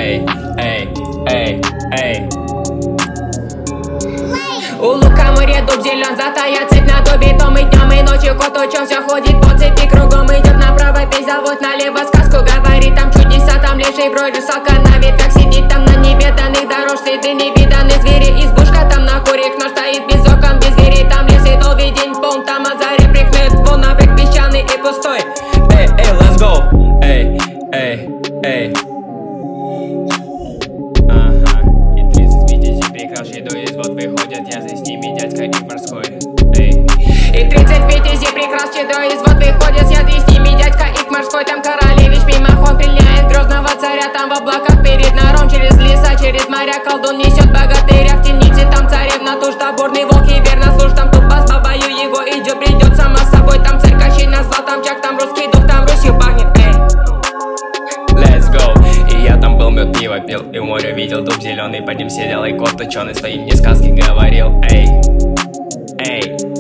эй, эй, эй, эй. У лука море дуб зелен, затая цепь на дубе. То мы днем и ночью кот учился, ходит по цепи кругом. Идет направо, пей зовут налево, сказку говорит. Там чудеса, там леший брой, русалка на ветках сидит. Там на неведанных дорож следы невиданные звери. Избушка там на курик, но стоит без окон, без дверей. Там лес и долгий день полн, там от зари прихнет вон навек песчаный и пустой. Эй, эй, let's go. Эй, эй, эй. И 30 витязей прекрасный до из вод выходят. Я за с ними дядька и морской. Эй. И 30 витязей прекрасный до из вод выходят. Я за с ними дядька и морской. Там королевич мимохон пленяет грозного царя. Там в облаках перед наром, через леса, через моря колдун несет богатыря в темнице. Там царевна туж таборный волк и верно служит. Там тупо с бабою его идет, придет сама с собой. Там царь Кощей на златом чак, там русский дух, там Русью пахнет. Эй. Let's go. И я там был, мед пиво пил, и в море видел дуб зеленый. Под ним сидел и кот ученый, своим мне сказки говорил. Эй, эй.